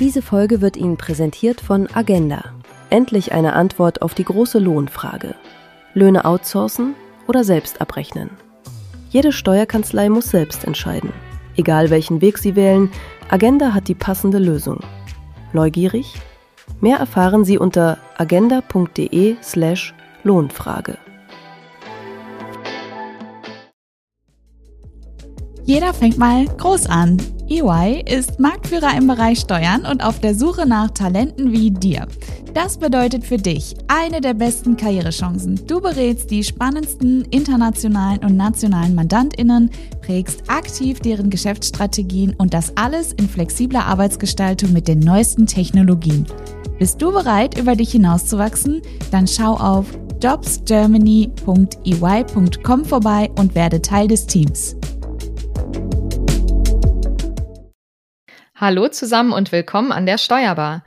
Diese Folge wird Ihnen präsentiert von Agenda. Endlich eine Antwort auf die große Lohnfrage. Löhne outsourcen oder selbst abrechnen? Jede Steuerkanzlei muss selbst entscheiden. Egal welchen Weg Sie wählen, Agenda hat die passende Lösung. Neugierig? Mehr erfahren Sie unter agenda.de/Lohnfrage. Jeder fängt mal groß an. EY ist Marktführer im Bereich Steuern und auf der Suche nach Talenten wie dir. Das bedeutet für dich eine der besten Karrierechancen. Du berätst die spannendsten internationalen und nationalen MandantInnen, prägst aktiv deren Geschäftsstrategien und das alles in flexibler Arbeitsgestaltung mit den neuesten Technologien. Bist du bereit, über dich hinauszuwachsen? Dann schau auf jobsgermany.ey.com vorbei und werde Teil des Teams. Hallo zusammen und willkommen an der Steuerbar.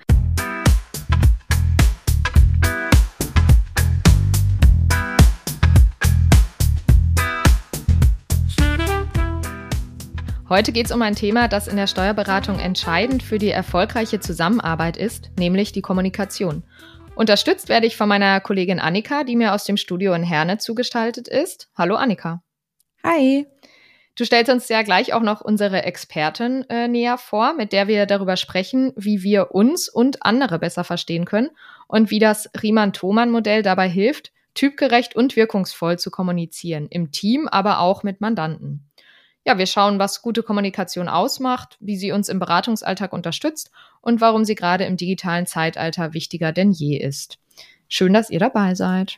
Heute geht es um ein Thema, das in der Steuerberatung entscheidend für die erfolgreiche Zusammenarbeit ist, nämlich die Kommunikation. Unterstützt werde ich von meiner Kollegin Annika, die mir aus dem Studio in Herne zugeschaltet ist. Hallo Annika. Hi. Du stellst uns ja gleich auch noch unsere Expertin näher vor, mit der wir darüber sprechen, wie wir uns und andere besser verstehen können und wie das Riemann-Thomann-Modell dabei hilft, typgerecht und wirkungsvoll zu kommunizieren, im Team, aber auch mit Mandanten. Ja, wir schauen, was gute Kommunikation ausmacht, wie sie uns im Beratungsalltag unterstützt und warum sie gerade im digitalen Zeitalter wichtiger denn je ist. Schön, dass ihr dabei seid.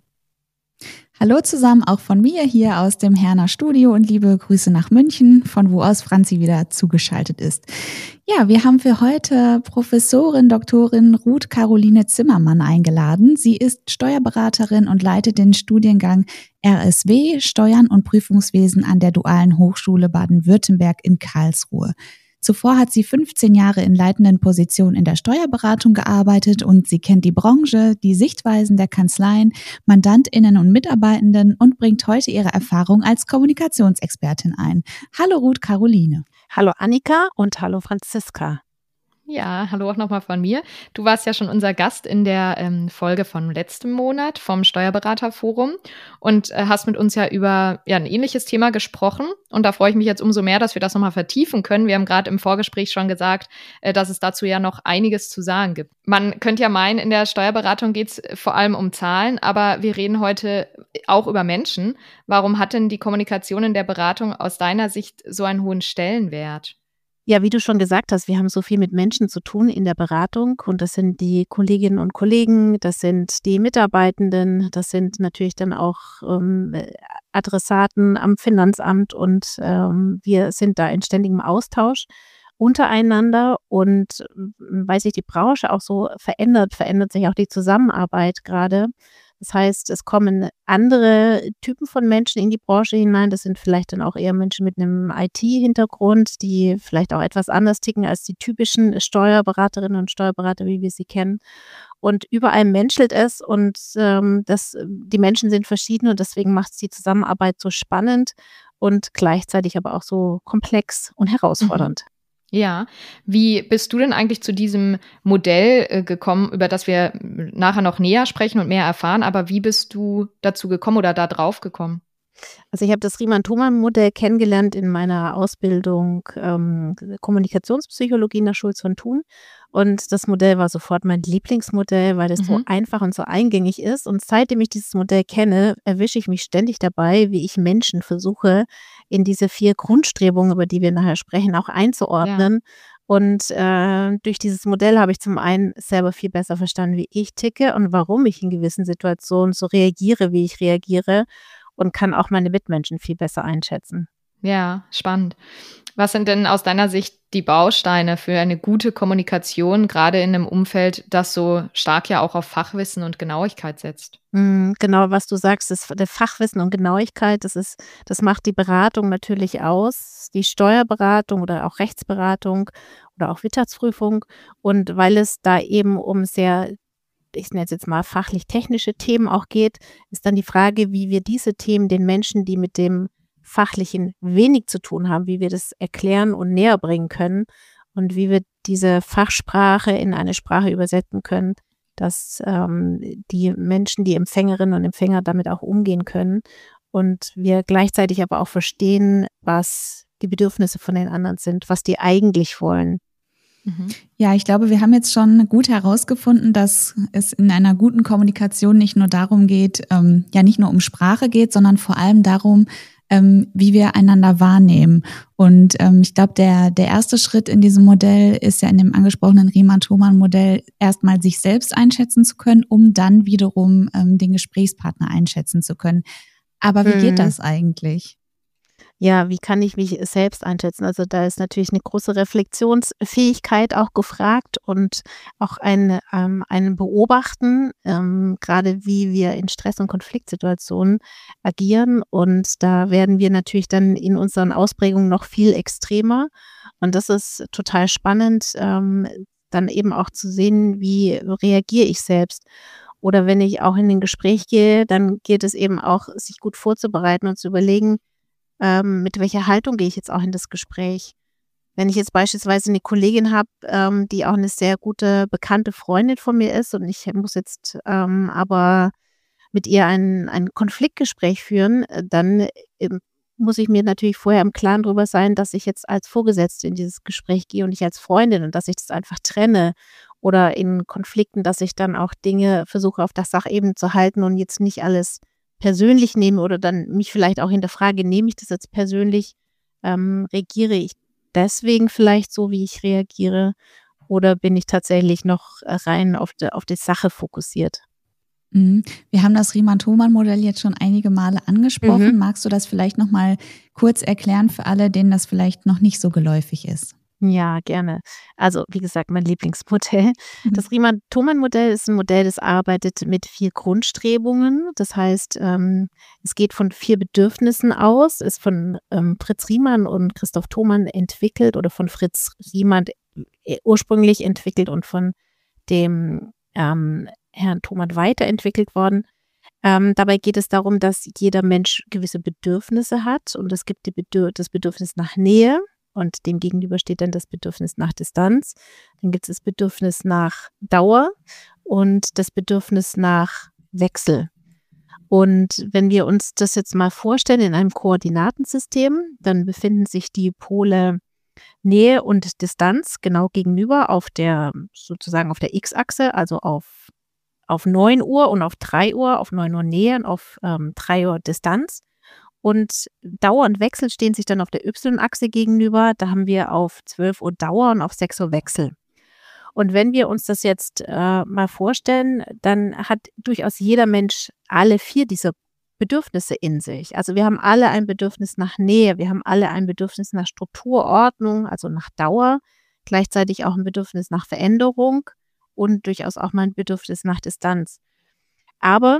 Hallo zusammen, auch von mir hier aus dem Herner Studio und liebe Grüße nach München, von wo aus Franzi wieder zugeschaltet ist. Ja, wir haben für heute Professorin Doktorin Ruth Caroline Zimmermann eingeladen. Sie ist Steuerberaterin und leitet den Studiengang RSW, Steuern und Prüfungswesen an der Dualen Hochschule Baden-Württemberg in Karlsruhe. Zuvor hat sie 15 Jahre in leitenden Positionen in der Steuerberatung gearbeitet und sie kennt die Branche, die Sichtweisen der Kanzleien, MandantInnen und Mitarbeitenden und bringt heute ihre Erfahrung als Kommunikationsexpertin ein. Hallo Ruth Caroline. Hallo Annika und hallo Franziska. Ja, hallo auch nochmal von mir. Du warst ja schon unser Gast in der Folge von letztem Monat vom Steuerberaterforum und hast mit uns ja über ein ähnliches Thema gesprochen. Und da freue ich mich jetzt umso mehr, dass wir das nochmal vertiefen können. Wir haben gerade im Vorgespräch schon gesagt, dass es dazu ja noch einiges zu sagen gibt. Man könnte ja meinen, in der Steuerberatung geht es vor allem um Zahlen, aber wir reden heute auch über Menschen. Warum hat denn die Kommunikation in der Beratung aus deiner Sicht so einen hohen Stellenwert? Ja, wie du schon gesagt hast, wir haben so viel mit Menschen zu tun in der Beratung und das sind die Kolleginnen und Kollegen, das sind die Mitarbeitenden, das sind natürlich dann auch Adressaten am Finanzamt und wir sind da in ständigem Austausch untereinander und weil sich die Branche auch so verändert sich auch die Zusammenarbeit gerade. Das heißt, es kommen andere Typen von Menschen in die Branche hinein. Das sind vielleicht dann auch eher Menschen mit einem IT-Hintergrund, die vielleicht auch etwas anders ticken als die typischen Steuerberaterinnen und Steuerberater, wie wir sie kennen. Und überall menschelt es und die Menschen sind verschieden und deswegen macht es die Zusammenarbeit so spannend und gleichzeitig aber auch so komplex und herausfordernd. Ja, wie bist du denn eigentlich zu diesem Modell gekommen, über das wir nachher noch näher sprechen und mehr erfahren, aber wie bist du dazu gekommen oder da drauf gekommen? Also ich habe das Riemann-Thomann-Modell kennengelernt in meiner Ausbildung Kommunikationspsychologie nach Schulz von Thun und das Modell war sofort mein Lieblingsmodell, weil es so einfach und so eingängig ist und seitdem ich dieses Modell kenne, erwische ich mich ständig dabei, wie ich Menschen versuche, in diese 4 Grundstrebungen, über die wir nachher sprechen, auch einzuordnen. Ja. Und durch dieses Modell habe ich zum einen selber viel besser verstanden, wie ich ticke und warum ich in gewissen Situationen so reagiere, wie ich reagiere und kann auch meine Mitmenschen viel besser einschätzen. Ja, spannend. Was sind denn aus deiner Sicht die Bausteine für eine gute Kommunikation, gerade in einem Umfeld, das so stark ja auch auf Fachwissen und Genauigkeit setzt? Genau, was du sagst, der Fachwissen und Genauigkeit, das macht die Beratung natürlich aus, die Steuerberatung oder auch Rechtsberatung oder auch Wirtschaftsprüfung. Und weil es da eben um sehr, ich nenne es jetzt mal fachlich-technische Themen auch geht, ist dann die Frage, wie wir diese Themen den Menschen, die mit dem Fachlichen wenig zu tun haben, wie wir das erklären und näher bringen können. und wie wir diese Fachsprache in eine Sprache übersetzen können, dass die Menschen, die Empfängerinnen und Empfänger damit auch umgehen können und wir gleichzeitig aber auch verstehen, was die Bedürfnisse von den anderen sind, was die eigentlich wollen. Ja, ich glaube, wir haben jetzt schon gut herausgefunden, dass es in einer guten Kommunikation nicht nur darum geht, nicht nur um Sprache geht, sondern vor allem darum, wie wir einander wahrnehmen. Und ich glaube, der erste Schritt in diesem Modell ist ja in dem angesprochenen Riemann-Thomann-Modell erstmal sich selbst einschätzen zu können, um dann wiederum den Gesprächspartner einschätzen zu können. Aber wie geht das eigentlich? Ja, wie kann ich mich selbst einschätzen? Also da ist natürlich eine große Reflexionsfähigkeit auch gefragt und auch ein Beobachten, gerade wie wir in Stress- und Konfliktsituationen agieren. Und da werden wir natürlich dann in unseren Ausprägungen noch viel extremer. Und das ist total spannend, dann eben auch zu sehen, wie reagiere ich selbst. Oder wenn ich auch in ein Gespräch gehe, dann geht es eben auch, sich gut vorzubereiten und zu überlegen, mit welcher Haltung gehe ich jetzt auch in das Gespräch. Wenn ich jetzt beispielsweise eine Kollegin habe, die auch eine sehr gute bekannte Freundin von mir ist und ich muss jetzt aber mit ihr ein Konfliktgespräch führen, dann muss ich mir natürlich vorher im Klaren darüber sein, dass ich jetzt als Vorgesetzte in dieses Gespräch gehe und nicht als Freundin und dass ich das einfach trenne. Oder in Konflikten, dass ich dann auch Dinge versuche auf der Sachebene zu halten und jetzt nicht alles persönlich nehme oder dann mich vielleicht auch hinterfrage, nehme ich das jetzt persönlich, reagiere ich deswegen vielleicht so, wie ich reagiere oder bin ich tatsächlich noch rein auf die Sache fokussiert? Wir haben das Riemann-Thomann-Modell jetzt schon einige Male angesprochen. Magst du das vielleicht noch mal kurz erklären für alle, denen das vielleicht noch nicht so geläufig ist? Ja, gerne. Also, wie gesagt, mein Lieblingsmodell. Das Riemann-Thomann-Modell ist ein Modell, das arbeitet mit 4 Grundstrebungen. Das heißt, es geht von 4 Bedürfnissen aus, ist von Fritz Riemann und Christoph Thomann entwickelt oder von Fritz Riemann ursprünglich entwickelt und von dem Herrn Thomann weiterentwickelt worden. Dabei geht es darum, dass jeder Mensch gewisse Bedürfnisse hat und es gibt das Bedürfnis nach Nähe. Und dem gegenüber steht dann das Bedürfnis nach Distanz. Dann gibt es das Bedürfnis nach Dauer und das Bedürfnis nach Wechsel. Und wenn wir uns das jetzt mal vorstellen in einem Koordinatensystem, dann befinden sich die Pole Nähe und Distanz genau gegenüber sozusagen auf der X-Achse, also auf 9 Uhr und auf 3 Uhr, auf 9 Uhr Nähe und auf 3 Uhr Distanz. Und Dauer und Wechsel stehen sich dann auf der Y-Achse gegenüber. Da haben wir auf 12 Uhr Dauer und auf 6 Uhr Wechsel. Und wenn wir uns das jetzt mal vorstellen, dann hat durchaus jeder Mensch alle 4 dieser Bedürfnisse in sich. Also wir haben alle ein Bedürfnis nach Nähe, wir haben alle ein Bedürfnis nach Struktur, Ordnung, also nach Dauer, gleichzeitig auch ein Bedürfnis nach Veränderung und durchaus auch mal ein Bedürfnis nach Distanz. Aber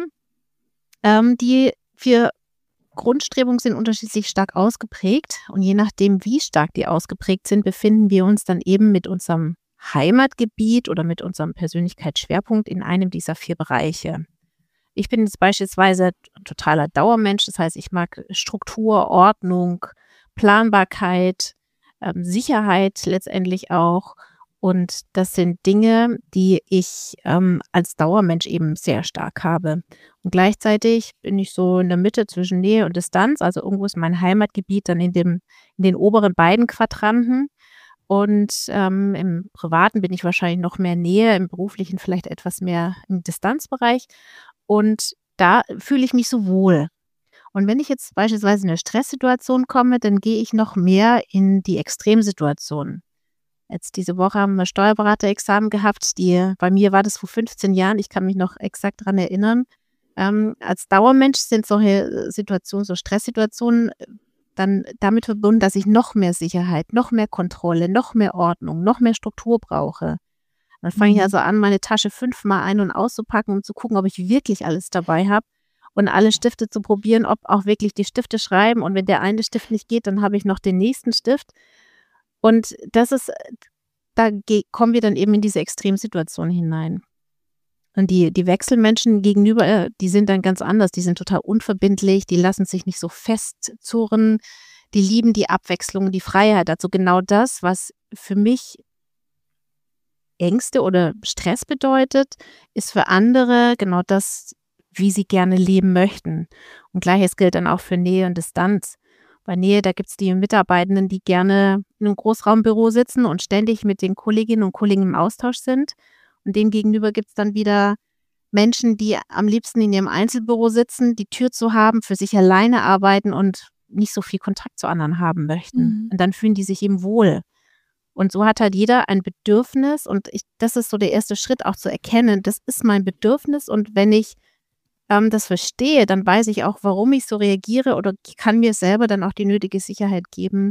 die 4 Grundstrebungen sind unterschiedlich stark ausgeprägt und je nachdem, wie stark die ausgeprägt sind, befinden wir uns dann eben mit unserem Heimatgebiet oder mit unserem Persönlichkeitsschwerpunkt in einem dieser 4 Bereiche. Ich bin jetzt beispielsweise ein totaler Dauermensch, das heißt, ich mag Struktur, Ordnung, Planbarkeit, Sicherheit letztendlich auch. Und das sind Dinge, die ich als Dauermensch eben sehr stark habe. Und gleichzeitig bin ich so in der Mitte zwischen Nähe und Distanz. Also irgendwo ist mein Heimatgebiet dann in den oberen beiden Quadranten. Und im Privaten bin ich wahrscheinlich noch mehr Nähe, im Beruflichen vielleicht etwas mehr im Distanzbereich. Und da fühle ich mich so wohl. Und wenn ich jetzt beispielsweise in eine Stresssituation komme, dann gehe ich noch mehr in die Extremsituation. Jetzt diese Woche haben wir Steuerberaterexamen gehabt. Bei mir war das vor 15 Jahren. Ich kann mich noch exakt daran erinnern. Als Dauermensch sind solche Situationen, so Stresssituationen, dann damit verbunden, dass ich noch mehr Sicherheit, noch mehr Kontrolle, noch mehr Ordnung, noch mehr Struktur brauche. Dann fange ich also an, meine Tasche 5-mal ein- und auszupacken, um zu gucken, ob ich wirklich alles dabei habe und alle Stifte zu probieren, ob auch wirklich die Stifte schreiben. Und wenn der eine Stift nicht geht, dann habe ich noch den nächsten Stift. Und kommen wir dann eben in diese Extremsituation hinein. Und die Wechselmenschen gegenüber, die sind dann ganz anders. Die sind total unverbindlich, die lassen sich nicht so festzurren, die lieben die Abwechslung, die Freiheit. Also genau das, was für mich Ängste oder Stress bedeutet, ist für andere genau das, wie sie gerne leben möchten. Und Gleiches gilt dann auch für Nähe und Distanz. Bei Nähe, da gibt es die Mitarbeitenden, die gerne in einem Großraumbüro sitzen und ständig mit den Kolleginnen und Kollegen im Austausch sind. Und demgegenüber gibt es dann wieder Menschen, die am liebsten in ihrem Einzelbüro sitzen, die Tür zu haben, für sich alleine arbeiten und nicht so viel Kontakt zu anderen haben möchten. Und dann fühlen die sich eben wohl. Und so hat halt jeder ein Bedürfnis und das ist so der erste Schritt auch zu erkennen, das ist mein Bedürfnis und wenn ich das verstehe, dann weiß ich auch, warum ich so reagiere oder kann mir selber dann auch die nötige Sicherheit geben,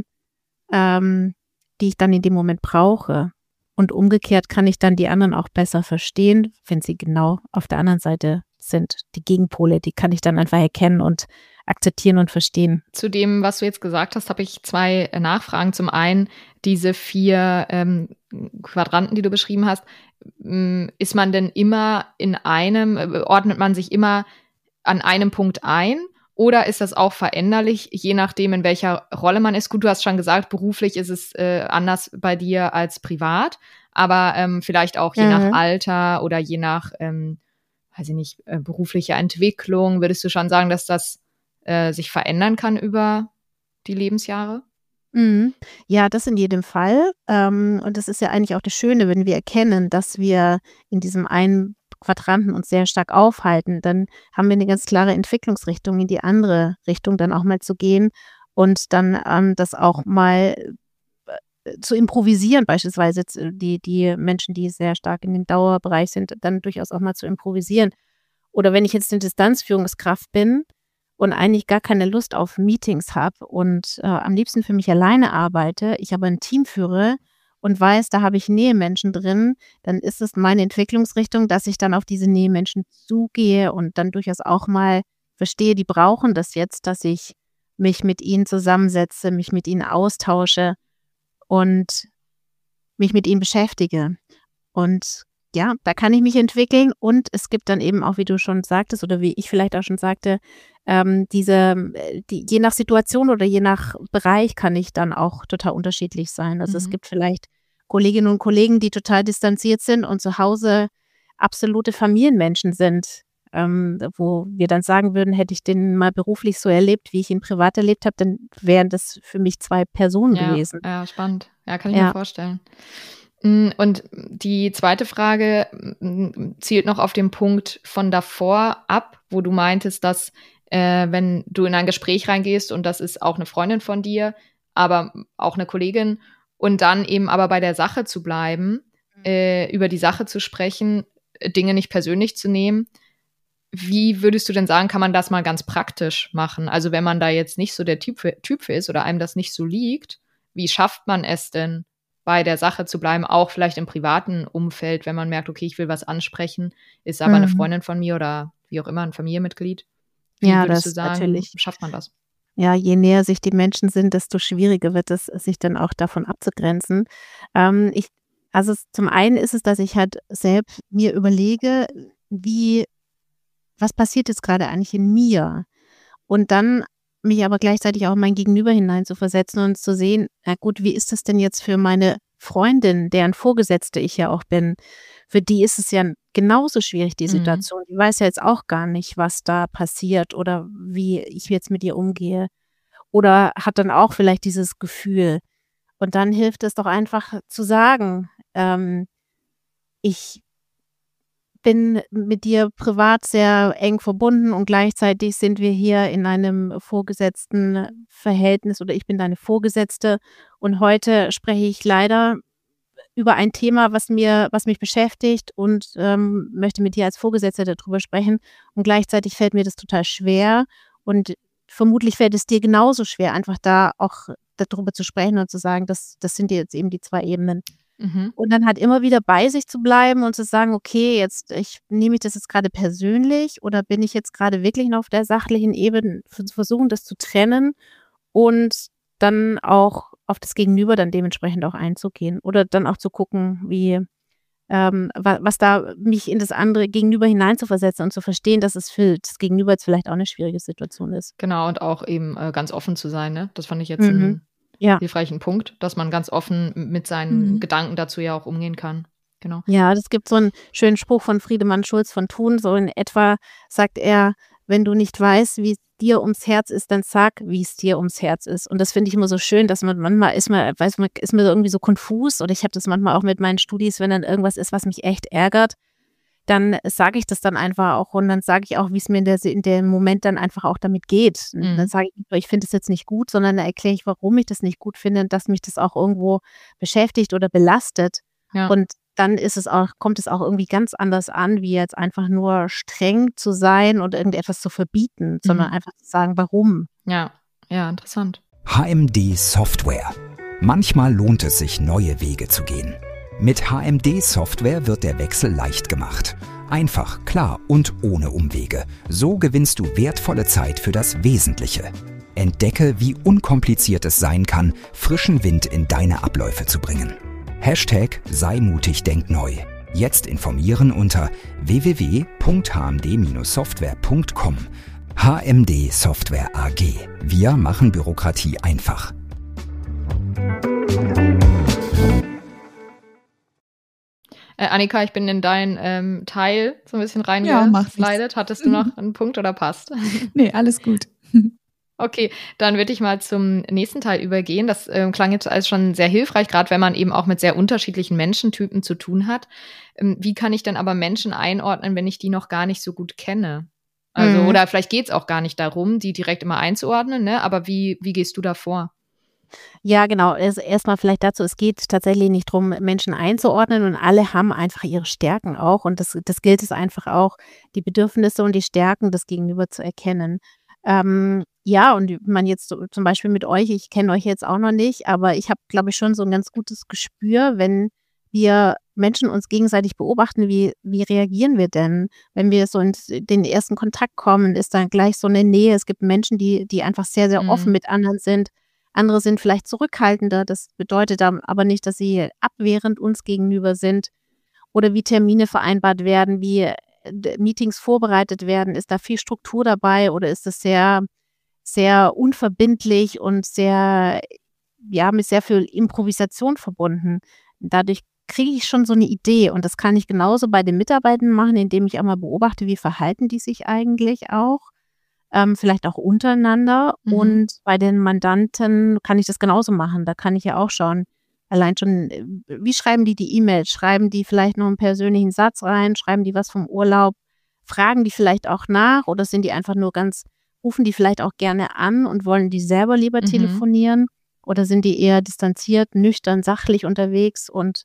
die ich dann in dem Moment brauche. Und umgekehrt kann ich dann die anderen auch besser verstehen, wenn sie genau auf der anderen Seite sind. Die Gegenpole, die kann ich dann einfach erkennen und akzeptieren und verstehen. Zu dem, was du jetzt gesagt hast, habe ich 2 Nachfragen. Zum einen diese 4 Quadranten, die du beschrieben hast. Ist man denn immer ordnet man sich immer an einem Punkt ein? Oder ist das auch veränderlich, je nachdem, in welcher Rolle man ist? Gut, du hast schon gesagt, beruflich ist es anders bei dir als privat, aber vielleicht auch je nach Alter oder je nach, weiß ich nicht, beruflicher Entwicklung. Würdest du schon sagen, dass das sich verändern kann über die Lebensjahre? Ja, das in jedem Fall. Und das ist ja eigentlich auch das Schöne, wenn wir erkennen, dass wir in diesem einen Quadranten uns sehr stark aufhalten, dann haben wir eine ganz klare Entwicklungsrichtung in die andere Richtung dann auch mal zu gehen und dann das auch mal zu improvisieren, beispielsweise die Menschen, die sehr stark in dem Dauerbereich sind, dann durchaus auch mal zu improvisieren. Oder wenn ich jetzt eine Distanzführungskraft bin und eigentlich gar keine Lust auf Meetings habe und am liebsten für mich alleine arbeite, ich aber ein Team führe und weiß, da habe ich Nähemenschen drin, dann ist es meine Entwicklungsrichtung, dass ich dann auf diese Nähemenschen zugehe und dann durchaus auch mal verstehe, die brauchen das jetzt, dass ich mich mit ihnen zusammensetze, mich mit ihnen austausche und mich mit ihnen beschäftige. Und ja, da kann ich mich entwickeln und es gibt dann eben auch, wie du schon sagtest oder wie ich vielleicht auch schon sagte, je nach Situation oder je nach Bereich kann ich dann auch total unterschiedlich sein. Also es gibt vielleicht Kolleginnen und Kollegen, die total distanziert sind und zu Hause absolute Familienmenschen sind, wo wir dann sagen würden, hätte ich den mal beruflich so erlebt, wie ich ihn privat erlebt habe, dann wären das für mich 2 Personen gewesen. Ja, spannend. Ja, kann ich mir vorstellen. Und die zweite Frage zielt noch auf den Punkt von davor ab, wo du meintest, dass wenn du in ein Gespräch reingehst und das ist auch eine Freundin von dir, aber auch eine Kollegin und dann eben aber bei der Sache zu bleiben, über die Sache zu sprechen, Dinge nicht persönlich zu nehmen. Wie würdest du denn sagen, kann man das mal ganz praktisch machen? Also wenn man da jetzt nicht so der Typ für ist oder einem das nicht so liegt, wie schafft man es denn, bei der Sache zu bleiben, auch vielleicht im privaten Umfeld, wenn man merkt, okay, ich will was ansprechen, ist aber eine Freundin von mir oder wie auch immer, ein Familienmitglied. Wie würdest du sagen, natürlich schafft man das? Ja, je näher sich die Menschen sind, desto schwieriger wird es, sich dann auch davon abzugrenzen. Zum einen ist es, dass ich halt selbst mir überlege, was passiert jetzt gerade eigentlich in mir? Und dann mich aber gleichzeitig auch in mein Gegenüber hineinzuversetzen und zu sehen, na gut, wie ist das denn jetzt für meine Freundin, deren Vorgesetzte ich ja auch bin? Für die ist es ja genauso schwierig, die Situation. Die weiß ja jetzt auch gar nicht, was da passiert oder wie ich jetzt mit ihr umgehe. Oder hat dann auch vielleicht dieses Gefühl. Und dann hilft es doch einfach zu sagen, ich bin mit dir privat sehr eng verbunden und gleichzeitig sind wir hier in einem vorgesetzten Verhältnis oder ich bin deine Vorgesetzte und heute spreche ich leider über ein Thema, was mich beschäftigt und möchte mit dir als Vorgesetzte darüber sprechen und gleichzeitig fällt mir das total schwer und vermutlich fällt es dir genauso schwer, einfach da auch darüber zu sprechen und zu sagen, das sind jetzt eben die 2 Ebenen. Und dann halt immer wieder bei sich zu bleiben und zu sagen, okay, nehme ich das jetzt gerade persönlich oder bin ich jetzt gerade wirklich noch auf der sachlichen Ebene, versuchen das zu trennen und dann auch auf das Gegenüber dann dementsprechend auch einzugehen oder dann auch zu gucken, wie was da mich in das andere Gegenüber hineinzuversetzen und zu verstehen, dass es für das Gegenüber jetzt vielleicht auch eine schwierige Situation ist. Genau, und auch eben ganz offen zu sein, ne? Das fand ich jetzt einen hilfreichen Punkt, dass man ganz offen mit seinen Gedanken dazu ja auch umgehen kann. genau. Ja, das gibt so einen schönen Spruch von Friedemann Schulz von Thun, so in etwa sagt er, wenn du nicht weißt, wie es dir ums Herz ist, dann sag, wie es dir ums Herz ist. Und das finde ich immer so schön, dass man manchmal ist man irgendwie so konfus, oder ich habe das manchmal auch mit meinen Studis, wenn dann irgendwas ist, was mich echt ärgert, dann sage ich das dann einfach auch, und dann sage ich auch, wie es mir in dem Moment dann einfach auch damit geht. Und dann sage ich nicht nur, ich finde das jetzt nicht gut, sondern dann erkläre ich, warum ich das nicht gut finde und dass mich das auch irgendwo beschäftigt oder belastet. Ja. Und dann kommt es auch irgendwie ganz anders an, wie jetzt einfach nur streng zu sein und irgendetwas zu verbieten, sondern einfach zu sagen, warum. Ja, interessant. HMD Software. Manchmal lohnt es sich, neue Wege zu gehen. Mit HMD Software wird der Wechsel leicht gemacht. Einfach, klar und ohne Umwege. So gewinnst du wertvolle Zeit für das Wesentliche. Entdecke, wie unkompliziert es sein kann, frischen Wind in deine Abläufe zu bringen. #sei mutig, denk neu. Jetzt informieren unter www.hmd-software.com. HMD Software AG. Wir machen Bürokratie einfach. Annika, ich bin in dein Teil so ein bisschen Ja, mach reingeslidet. Hattest du noch einen Punkt oder passt? Nee, alles gut. Okay, dann würde ich mal zum nächsten Teil übergehen. Das klang jetzt als schon sehr hilfreich, gerade wenn man eben auch mit sehr unterschiedlichen Menschentypen zu tun hat. Wie kann ich denn aber Menschen einordnen, wenn ich die noch gar nicht so gut kenne? Also, oder vielleicht geht es auch gar nicht darum, die direkt immer einzuordnen, ne? Aber wie gehst du da vor? Ja, genau. Also erstmal vielleicht dazu, es geht tatsächlich nicht darum, Menschen einzuordnen, und alle haben einfach ihre Stärken auch, und das gilt es einfach auch, die Bedürfnisse und die Stärken des Gegenüber zu erkennen. Ja, und man jetzt zum Beispiel mit euch, ich kenne euch jetzt auch noch nicht, aber ich habe, glaube ich, schon so ein ganz gutes Gespür, wenn wir Menschen uns gegenseitig beobachten, wie reagieren wir denn? Wenn wir so in den ersten Kontakt kommen, ist dann gleich so eine Nähe. Es gibt Menschen, die einfach sehr, sehr offen mit anderen sind. Andere sind vielleicht zurückhaltender. Das bedeutet dann aber nicht, dass sie abwehrend uns gegenüber sind. Oder wie Termine vereinbart werden, wie Meetings vorbereitet werden. Ist da viel Struktur dabei, oder ist es sehr, sehr unverbindlich und sehr, ja, mit sehr viel Improvisation verbunden? Dadurch kriege ich schon so eine Idee, und das kann ich genauso bei den Mitarbeitern machen, indem ich einmal beobachte, wie verhalten die sich eigentlich auch, vielleicht auch untereinander. Und bei den Mandanten kann ich das genauso machen. Da kann ich ja auch schauen, allein schon, wie schreiben die E-Mails? Schreiben die vielleicht noch einen persönlichen Satz rein? Schreiben die was vom Urlaub? Fragen die vielleicht auch nach, oder sind die einfach nur rufen die vielleicht auch gerne an und wollen die selber lieber telefonieren? Oder sind die eher distanziert, nüchtern, sachlich unterwegs, und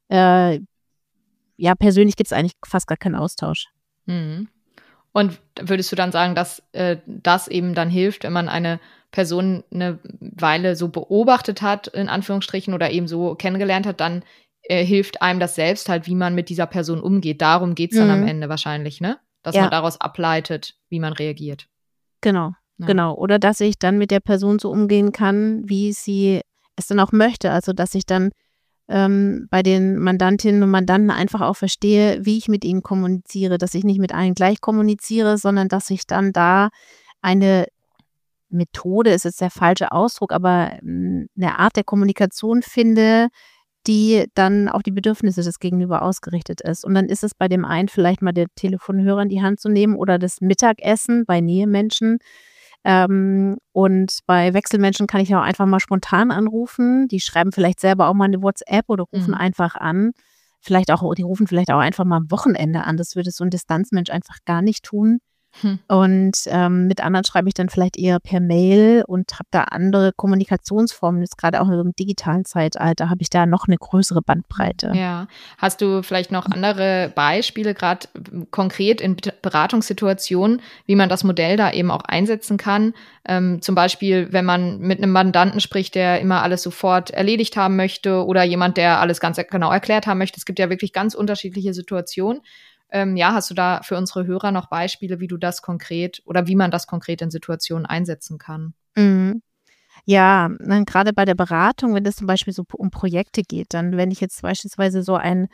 ja, persönlich gibt es eigentlich fast gar keinen Austausch. Und würdest du dann sagen, dass das eben dann hilft, wenn man eine Person eine Weile so beobachtet hat, in Anführungsstrichen, oder eben so kennengelernt hat, dann hilft einem das selbst halt, wie man mit dieser Person umgeht. Darum geht es dann am Ende wahrscheinlich, ne? Dass man daraus ableitet, wie man reagiert. Genau. Genau. Oder dass ich dann mit der Person so umgehen kann, wie sie es dann auch möchte. Also, dass ich dann bei den Mandantinnen und Mandanten einfach auch verstehe, wie ich mit ihnen kommuniziere, dass ich nicht mit allen gleich kommuniziere, sondern dass ich dann da eine Methode, ist jetzt der falsche Ausdruck, aber eine Art der Kommunikation finde, die dann auf die Bedürfnisse des Gegenüber ausgerichtet ist. Und dann ist es bei dem einen vielleicht mal der Telefonhörer in die Hand zu nehmen oder das Mittagessen bei Nähemenschen. Und bei Wechselmenschen kann ich auch einfach mal spontan anrufen. Die schreiben vielleicht selber auch mal eine WhatsApp oder rufen einfach an. Die rufen vielleicht auch einfach mal am Wochenende an. Das würde so ein Distanzmensch einfach gar nicht tun. Und mit anderen schreibe ich dann vielleicht eher per Mail und habe da andere Kommunikationsformen. Jetzt gerade auch im digitalen Zeitalter habe ich da noch eine größere Bandbreite. Ja. Hast du vielleicht noch andere Beispiele, gerade konkret in Beratungssituationen, wie man das Modell da eben auch einsetzen kann? Zum Beispiel, wenn man mit einem Mandanten spricht, der immer alles sofort erledigt haben möchte, oder jemand, der alles ganz genau erklärt haben möchte. Es gibt ja wirklich ganz unterschiedliche Situationen. Hast du da für unsere Hörer noch Beispiele, wie du das konkret oder wie man das konkret in Situationen einsetzen kann? Ja, dann gerade bei der Beratung, wenn es zum Beispiel so um Projekte geht, dann, wenn ich jetzt beispielsweise so ein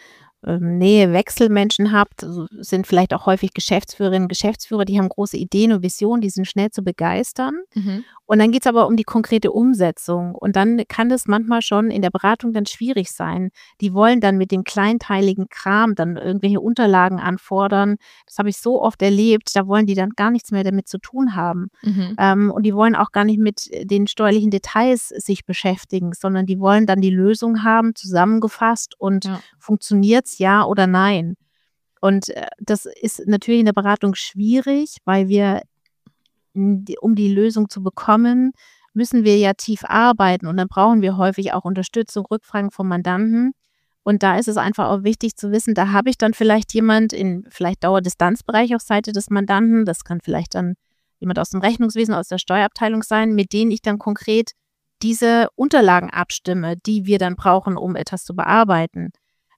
Nähe-Wechselmenschen habt, sind vielleicht auch häufig Geschäftsführerinnen, Geschäftsführer, die haben große Ideen und Visionen, die sind schnell zu begeistern. Und dann geht es aber um die konkrete Umsetzung. Und dann kann das manchmal schon in der Beratung dann schwierig sein. Die wollen dann mit dem kleinteiligen Kram dann irgendwelche Unterlagen anfordern. Das habe ich so oft erlebt. Da wollen die dann gar nichts mehr damit zu tun haben. Und die wollen auch gar nicht mit den steuerlichen Details sich beschäftigen, sondern die wollen dann die Lösung haben, zusammengefasst und funktioniert es, ja oder nein. Und das ist natürlich in der Beratung schwierig, weil wir um die Lösung zu bekommen, müssen wir ja tief arbeiten und dann brauchen wir häufig auch Unterstützung, Rückfragen vom Mandanten. Und da ist es einfach auch wichtig zu wissen, da habe ich dann vielleicht jemand in vielleicht Dauerdistanzbereich auf Seite des Mandanten, das kann vielleicht dann jemand aus dem Rechnungswesen, aus der Steuerabteilung sein, mit denen ich dann konkret diese Unterlagen abstimme, die wir dann brauchen, um etwas zu bearbeiten.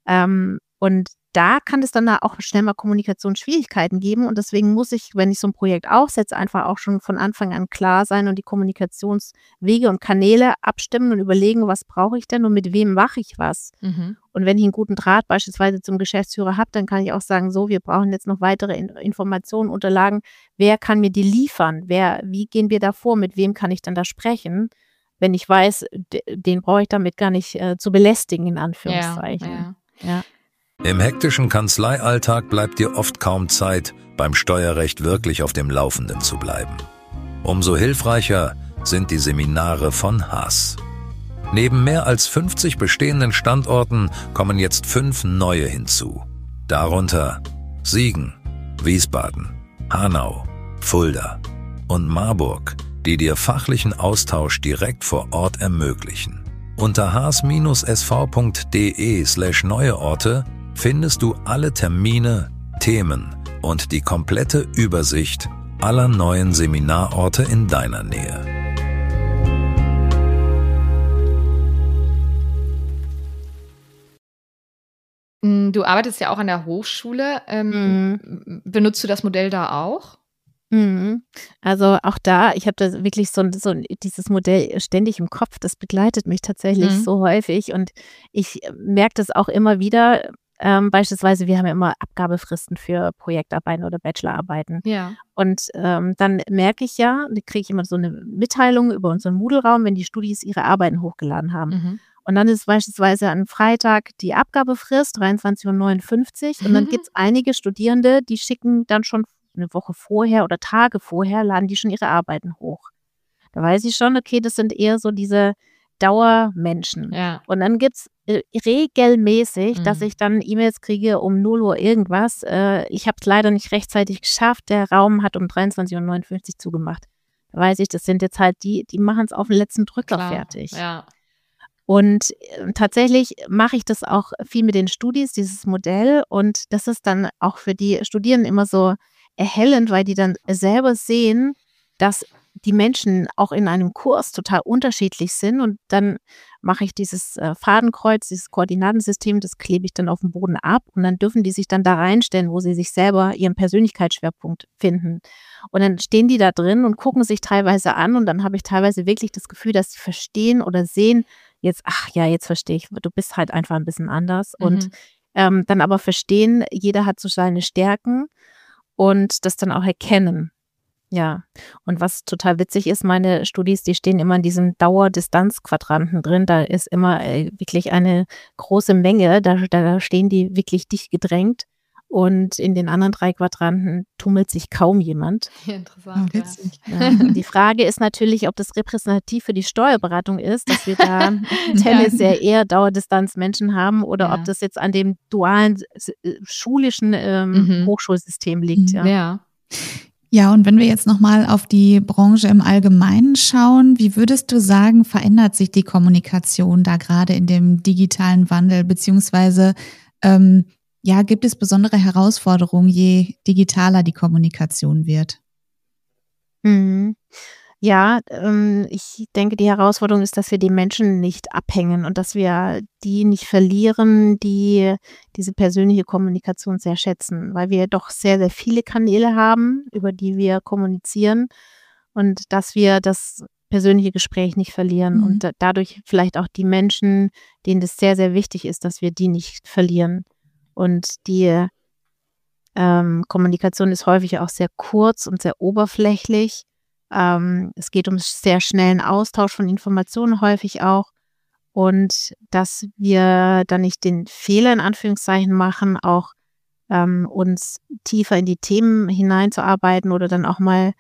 Und da kann es dann da auch schnell mal Kommunikationsschwierigkeiten geben und deswegen muss ich, wenn ich so ein Projekt aufsetze, einfach auch schon von Anfang an klar sein und die Kommunikationswege und Kanäle abstimmen und überlegen, was brauche ich denn und mit wem mache ich was. Und wenn ich einen guten Draht beispielsweise zum Geschäftsführer habe, dann kann ich auch sagen, so, wir brauchen jetzt noch weitere Informationen, Unterlagen, wer kann mir die liefern, wie gehen wir da vor, mit wem kann ich dann da sprechen, wenn ich weiß, den brauche ich damit gar nicht zu belästigen, in Anführungszeichen. Ja. Im hektischen Kanzleialltag bleibt dir oft kaum Zeit, beim Steuerrecht wirklich auf dem Laufenden zu bleiben. Umso hilfreicher sind die Seminare von Haas. Neben mehr als 50 bestehenden Standorten kommen jetzt 5 neue hinzu. Darunter Siegen, Wiesbaden, Hanau, Fulda und Marburg, die dir fachlichen Austausch direkt vor Ort ermöglichen. Unter haas-sv.de/neue Orte findest du alle Termine, Themen und die komplette Übersicht aller neuen Seminarorte in deiner Nähe. Du arbeitest ja auch an der Hochschule. Benutzt du das Modell da auch? Also auch da, ich habe da wirklich so dieses Modell ständig im Kopf, das begleitet mich tatsächlich so häufig und ich merke das auch immer wieder, beispielsweise wir haben ja immer Abgabefristen für Projektarbeiten oder Bachelorarbeiten und dann merke ich da kriege ich immer so eine Mitteilung über unseren Moodle-Raum, wenn die Studis ihre Arbeiten hochgeladen haben. Und dann ist beispielsweise am Freitag die Abgabefrist, 23:59 Uhr und dann gibt es einige Studierende, die schicken dann schon eine Woche vorher oder Tage vorher, laden die schon ihre Arbeiten hoch. Da weiß ich schon, okay, das sind eher so diese Dauermenschen. Und dann gibt es regelmäßig, dass ich dann E-Mails kriege um 0 Uhr irgendwas. Ich habe es leider nicht rechtzeitig geschafft. Der Raum hat um 23:59 Uhr zugemacht. Da weiß ich, das sind jetzt halt die machen es auf den letzten Drücker fertig. Und tatsächlich mache ich das auch viel mit den Studis, dieses Modell. Und das ist dann auch für die Studierenden immer so erhellend, weil die dann selber sehen, dass die Menschen auch in einem Kurs total unterschiedlich sind und dann mache ich dieses Fadenkreuz, dieses Koordinatensystem, das klebe ich dann auf dem Boden ab und dann dürfen die sich dann da reinstellen, wo sie sich selber ihren Persönlichkeitsschwerpunkt finden. Und dann stehen die da drin und gucken sich teilweise an und dann habe ich teilweise wirklich das Gefühl, dass sie verstehen oder sehen, jetzt verstehe ich, du bist halt einfach ein bisschen anders und dann aber verstehen, jeder hat so seine Stärken und das dann auch erkennen. Ja, und was total witzig ist, meine Studis, die stehen immer in diesem Dauerdistanzquadranten drin. Da ist immer wirklich eine große Menge. Da stehen die wirklich dicht gedrängt. Und in den anderen 3 Quadranten tummelt sich kaum jemand. Interessant. Ja. Die Frage ist natürlich, ob das repräsentativ für die Steuerberatung ist, dass wir da tendenziell eher Dauerdistanzmenschen haben oder ob das jetzt an dem dualen schulischen Hochschulsystem liegt. Ja, und wenn wir jetzt nochmal auf die Branche im Allgemeinen schauen, wie würdest du sagen, verändert sich die Kommunikation da gerade in dem digitalen Wandel, beziehungsweise gibt es besondere Herausforderungen, je digitaler die Kommunikation wird? Ja, ich denke, die Herausforderung ist, dass wir die Menschen nicht abhängen und dass wir die nicht verlieren, die diese persönliche Kommunikation sehr schätzen, weil wir doch sehr, sehr viele Kanäle haben, über die wir kommunizieren und dass wir das persönliche Gespräch nicht verlieren und dadurch vielleicht auch die Menschen, denen das sehr, sehr wichtig ist, dass wir die nicht verlieren. Und die Kommunikation ist häufig auch sehr kurz und sehr oberflächlich. Es geht um sehr schnellen Austausch von Informationen häufig auch. Und dass wir dann nicht den Fehler in Anführungszeichen machen, auch uns tiefer in die Themen hineinzuarbeiten oder dann auch mal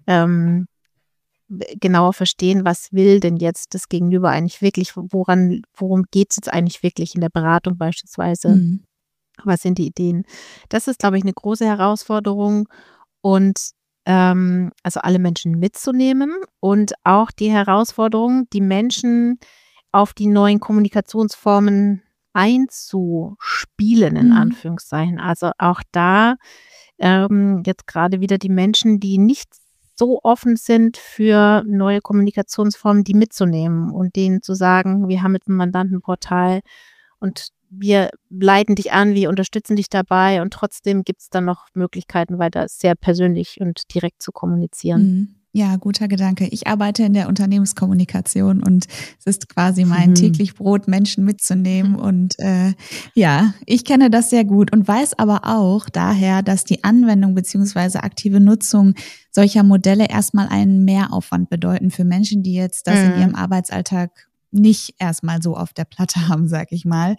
genauer verstehen, was will denn jetzt das Gegenüber eigentlich wirklich, worum geht es jetzt eigentlich wirklich in der Beratung beispielsweise, was sind die Ideen. Das ist, glaube ich, eine große Herausforderung und also alle Menschen mitzunehmen und auch die Herausforderung, die Menschen auf die neuen Kommunikationsformen einzuspielen, in Anführungszeichen. Also auch da jetzt gerade wieder die Menschen, die nicht so offen sind für neue Kommunikationsformen, die mitzunehmen und denen zu sagen, wir haben jetzt ein Mandantenportal und wir leiten dich an, wir unterstützen dich dabei und trotzdem gibt es dann noch Möglichkeiten, weiter sehr persönlich und direkt zu kommunizieren. Ja, guter Gedanke. Ich arbeite in der Unternehmenskommunikation und es ist quasi mein täglich Brot, Menschen mitzunehmen. Und ja, ich kenne das sehr gut und weiß aber auch daher, dass die Anwendung beziehungsweise aktive Nutzung solcher Modelle erstmal einen Mehraufwand bedeuten für Menschen, die jetzt das in ihrem Arbeitsalltag nicht erstmal so auf der Platte haben, sag ich mal.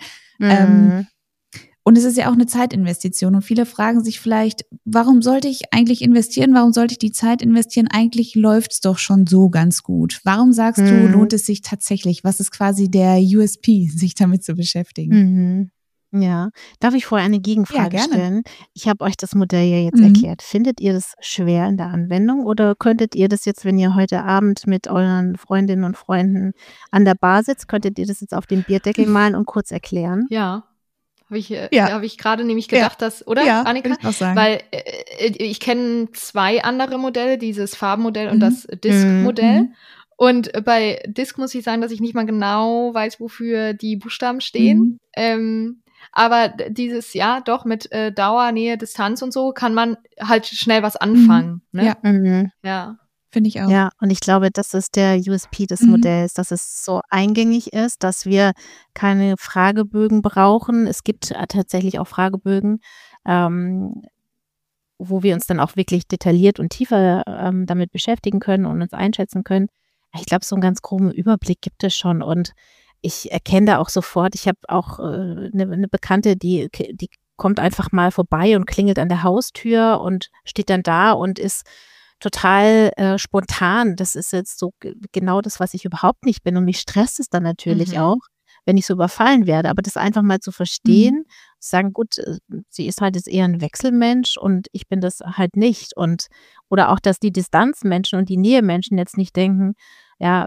Und es ist ja auch eine Zeitinvestition und viele fragen sich vielleicht, warum sollte ich eigentlich investieren? Warum sollte ich die Zeit investieren? Eigentlich läuft's doch schon so ganz gut. Warum sagst du, lohnt es sich tatsächlich? Was ist quasi der USP, sich damit zu beschäftigen? Ja, darf ich vorher eine Gegenfrage stellen? Ich habe euch das Modell ja jetzt erklärt. Findet ihr das schwer in der Anwendung oder könntet ihr das jetzt, wenn ihr heute Abend mit euren Freundinnen und Freunden an der Bar sitzt, könntet ihr das jetzt auf den Bierdeckel malen und kurz erklären? Ja. Habe ich gerade nämlich gedacht, dass, oder, Annika? Würde ich auch sagen. Weil ich kenne 2 andere Modelle, dieses Farbenmodell und das Disk-Modell. Und bei Disk muss ich sagen, dass ich nicht mal genau weiß, wofür die Buchstaben stehen. Aber dieses, ja, doch, mit Dauer, Nähe, Distanz und so kann man halt schnell was anfangen. Ne? Ja. Finde ich auch. Ja, und ich glaube, das ist der USP des Modells, dass es so eingängig ist, dass wir keine Fragebögen brauchen. Es gibt tatsächlich auch Fragebögen, wo wir uns dann auch wirklich detailliert und tiefer damit beschäftigen können und uns einschätzen können. Ich glaube, so einen ganz groben Überblick gibt es schon und ich erkenne da auch sofort, ich habe auch eine Bekannte, die kommt einfach mal vorbei und klingelt an der Haustür und steht dann da und ist total spontan. Das ist jetzt so genau das, was ich überhaupt nicht bin. Und mich stresst es dann natürlich auch, wenn ich so überfallen werde. Aber das einfach mal zu verstehen, zu sagen, gut, sie ist halt jetzt eher ein Wechselmensch und ich bin das halt nicht. Und oder auch, dass die Distanzmenschen und die Nähemenschen jetzt nicht denken, ja,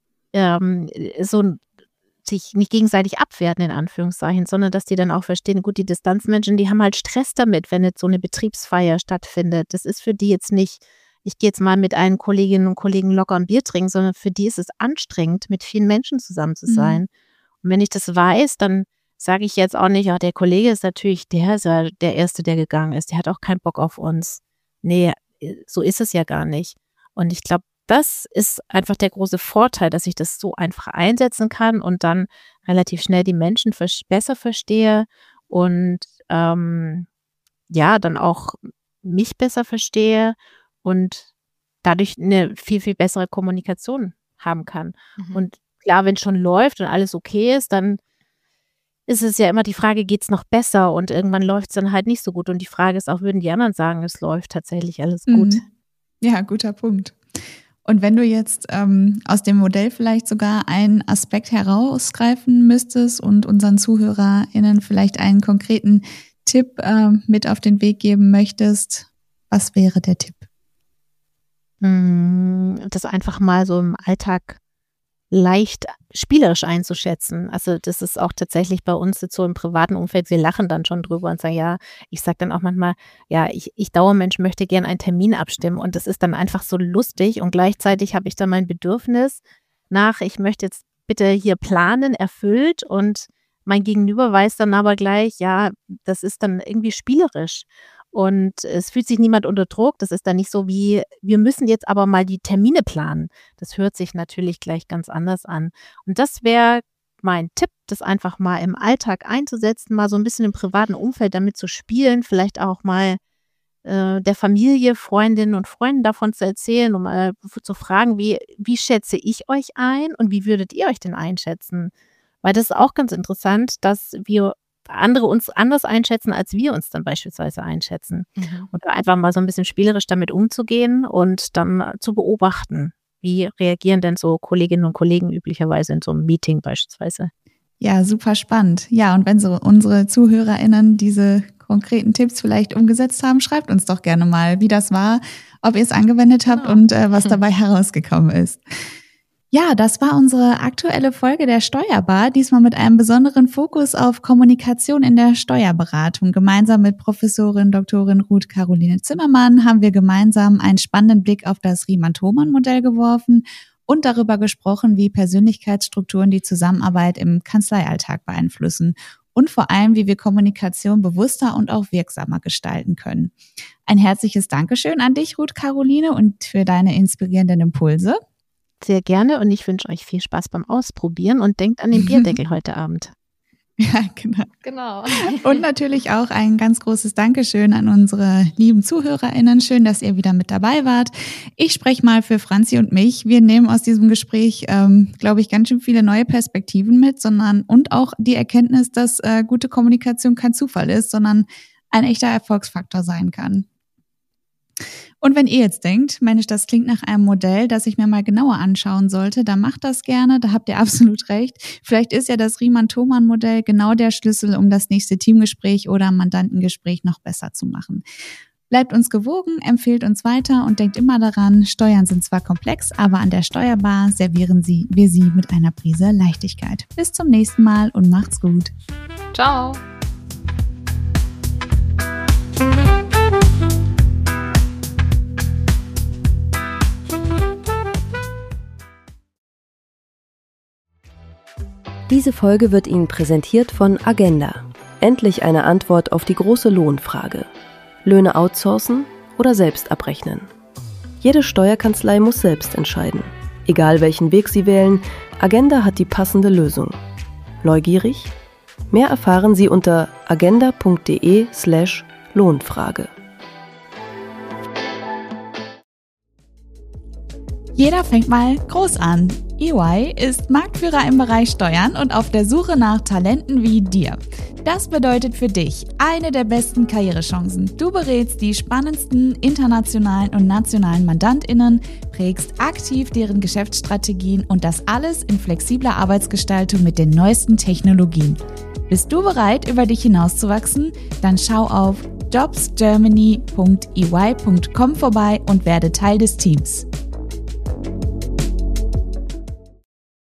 so sich nicht gegenseitig abwerten, in Anführungszeichen, sondern dass die dann auch verstehen, gut, die Distanzmenschen, die haben halt Stress damit, wenn jetzt so eine Betriebsfeier stattfindet. Das ist für die jetzt nicht, ich gehe jetzt mal mit allen Kolleginnen und Kollegen locker ein Bier trinken, sondern für die ist es anstrengend, mit vielen Menschen zusammen zu sein. Und wenn ich das weiß, dann sage ich jetzt auch nicht, ja, der Kollege ist natürlich der Erste, der gegangen ist. Der hat auch keinen Bock auf uns. Nee, so ist es ja gar nicht. Und ich glaube, das ist einfach der große Vorteil, dass ich das so einfach einsetzen kann und dann relativ schnell die Menschen besser verstehe und ja, dann auch mich besser verstehe und dadurch eine viel, viel bessere Kommunikation haben kann. Und klar, wenn es schon läuft und alles okay ist, dann ist es ja immer die Frage, geht es noch besser? Und irgendwann läuft es dann halt nicht so gut. Und die Frage ist auch, würden die anderen sagen, es läuft tatsächlich alles gut? Ja, guter Punkt. Und wenn du jetzt aus dem Modell vielleicht sogar einen Aspekt herausgreifen müsstest und unseren ZuhörerInnen vielleicht einen konkreten Tipp mit auf den Weg geben möchtest, was wäre der Tipp? Das einfach mal so im Alltag leicht spielerisch einzuschätzen. Also das ist auch tatsächlich bei uns jetzt so im privaten Umfeld, wir lachen dann schon drüber und sagen, ja, ich sage dann auch manchmal, ja, ich Dauermensch möchte gern einen Termin abstimmen und das ist dann einfach so lustig und gleichzeitig habe ich dann mein Bedürfnis nach, ich möchte jetzt bitte hier planen, erfüllt und mein Gegenüber weiß dann aber gleich, ja, das ist dann irgendwie spielerisch. Und es fühlt sich niemand unter Druck. Das ist dann nicht so wie, wir müssen jetzt aber mal die Termine planen. Das hört sich natürlich gleich ganz anders an. Und das wäre mein Tipp, das einfach mal im Alltag einzusetzen, mal so ein bisschen im privaten Umfeld damit zu spielen, vielleicht auch mal der Familie, Freundinnen und Freunden davon zu erzählen und mal zu fragen, wie schätze ich euch ein und wie würdet ihr euch denn einschätzen? Weil das ist auch ganz interessant, dass wir andere uns anders einschätzen, als wir uns dann beispielsweise einschätzen. Und einfach mal so ein bisschen spielerisch damit umzugehen und dann zu beobachten, wie reagieren denn so Kolleginnen und Kollegen üblicherweise in so einem Meeting beispielsweise. Ja, super spannend. Ja, und wenn so unsere ZuhörerInnen diese konkreten Tipps vielleicht umgesetzt haben, schreibt uns doch gerne mal, wie das war, ob ihr es angewendet habt und was dabei herausgekommen ist. Ja, das war unsere aktuelle Folge der Steuerbar, diesmal mit einem besonderen Fokus auf Kommunikation in der Steuerberatung. Gemeinsam mit Professorin Dr. Ruth Caroline Zimmermann haben wir gemeinsam einen spannenden Blick auf das Riemann-Thomann-Modell geworfen und darüber gesprochen, wie Persönlichkeitsstrukturen die Zusammenarbeit im Kanzleialltag beeinflussen und vor allem, wie wir Kommunikation bewusster und auch wirksamer gestalten können. Ein herzliches Dankeschön an dich, Ruth Caroline, und für deine inspirierenden Impulse. Sehr gerne und ich wünsche euch viel Spaß beim Ausprobieren und denkt an den Bierdeckel heute Abend. Ja, genau. Und natürlich auch ein ganz großes Dankeschön an unsere lieben ZuhörerInnen. Schön, dass ihr wieder mit dabei wart. Ich spreche mal für Franzi und mich. Wir nehmen aus diesem Gespräch, glaube ich, ganz schön viele neue Perspektiven mit, und auch die Erkenntnis, dass gute Kommunikation kein Zufall ist, sondern ein echter Erfolgsfaktor sein kann. Und wenn ihr jetzt denkt, Mensch, das klingt nach einem Modell, das ich mir mal genauer anschauen sollte, dann macht das gerne, da habt ihr absolut recht. Vielleicht ist ja das Riemann-Thomann-Modell genau der Schlüssel, um das nächste Teamgespräch oder Mandantengespräch noch besser zu machen. Bleibt uns gewogen, empfehlt uns weiter und denkt immer daran, Steuern sind zwar komplex, aber an der Steuerbar servieren wir sie mit einer Prise Leichtigkeit. Bis zum nächsten Mal und macht's gut. Ciao. Diese Folge wird Ihnen präsentiert von Agenda. Endlich eine Antwort auf die große Lohnfrage. Löhne outsourcen oder selbst abrechnen? Jede Steuerkanzlei muss selbst entscheiden. Egal welchen Weg Sie wählen, Agenda hat die passende Lösung. Neugierig? Mehr erfahren Sie unter agenda.de/Lohnfrage. Jeder fängt mal groß an. EY ist Marktführer im Bereich Steuern und auf der Suche nach Talenten wie dir. Das bedeutet für dich eine der besten Karrierechancen. Du berätst die spannendsten internationalen und nationalen MandantInnen, prägst aktiv deren Geschäftsstrategien und das alles in flexibler Arbeitsgestaltung mit den neuesten Technologien. Bist du bereit, über dich hinauszuwachsen? Dann schau auf jobsgermany.ey.com vorbei und werde Teil des Teams.